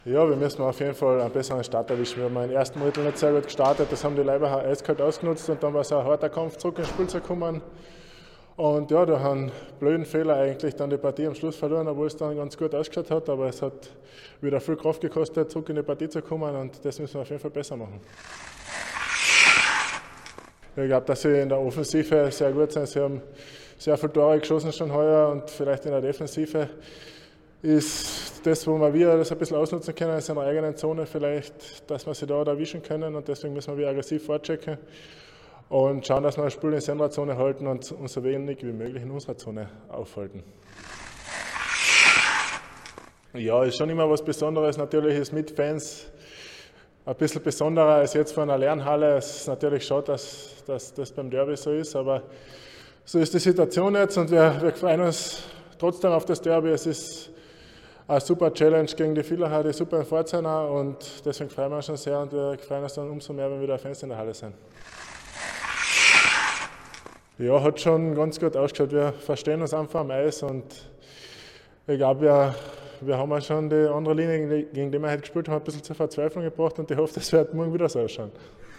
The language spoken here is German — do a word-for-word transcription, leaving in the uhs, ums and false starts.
Ja, wir müssen auf jeden Fall einen besseren Start erwischen. Wir haben im ersten Drittel nicht sehr gut gestartet, das haben die Leiber eiskalt ausgenutzt und dann war es ein harter Kampf zurück ins Spiel zu kommen. Und ja, durch einen blöden Fehler eigentlich dann die Partie am Schluss verloren, obwohl es dann ganz gut ausgeschaut hat, aber es hat wieder viel Kraft gekostet, zurück in die Partie zu kommen und das müssen wir auf jeden Fall besser machen. Ich glaube, dass sie in der Offensive sehr gut sind. Sie haben sehr viele Tore geschossen schon heuer und vielleicht in der Defensive ist das, wo wir das ein bisschen ausnutzen können, ist in der eigenen Zone vielleicht, dass wir sie da erwischen können und deswegen müssen wir aggressiv vorchecken und schauen, dass wir das Spiel in seiner Zone halten und uns so wenig wie möglich in unserer Zone aufhalten. Ja, ist schon immer was Besonderes. Natürlich ist mit Fans ein bisschen besonderer als jetzt von einer Lernhalle. Es ist natürlich schade, dass, dass das beim Derby so ist, aber so ist die Situation jetzt und wir, wir freuen uns trotzdem auf das Derby. Es ist eine super Challenge gegen die Villacher, die super in Fahrt sind und deswegen freuen wir uns schon sehr und wir freuen uns dann umso mehr, wenn wieder Fans in der Halle sind. Ja, hat schon ganz gut ausgeschaut. Wir verstehen uns einfach am Eis und ich glaube, wir, wir haben auch schon die andere Linie, gegen die wir heute gespielt haben, ein bisschen zur Verzweiflung gebracht und ich hoffe, das wird morgen wieder so ausschauen.